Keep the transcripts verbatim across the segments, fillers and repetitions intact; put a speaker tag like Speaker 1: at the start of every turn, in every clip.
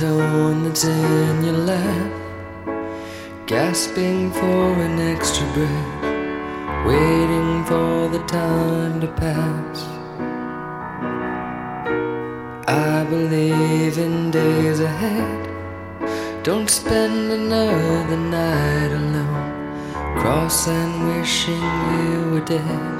Speaker 1: tone that's in your laugh, gasping for an extra breath, waiting for the time to pass. I believe in days ahead. Don't spend another night alone, cross and wishing you were dead.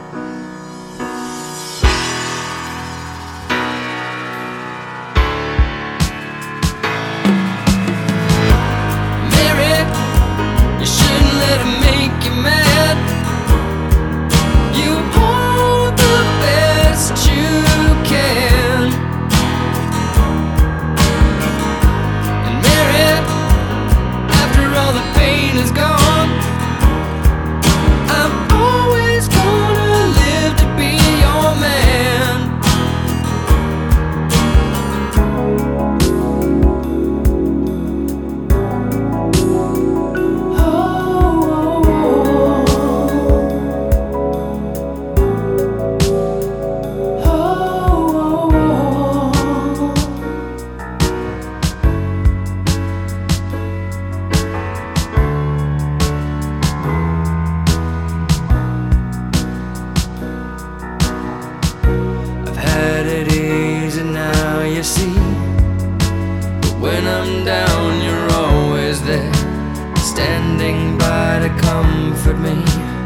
Speaker 1: You see, but when I'm down, you're always there, standing by to comfort me.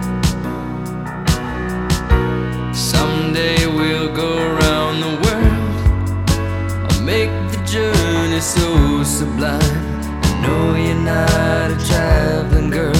Speaker 1: Someday we'll go around the world, I'll make the journey so sublime. I know you're not a traveling girl.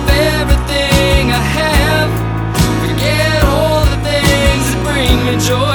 Speaker 1: Joy.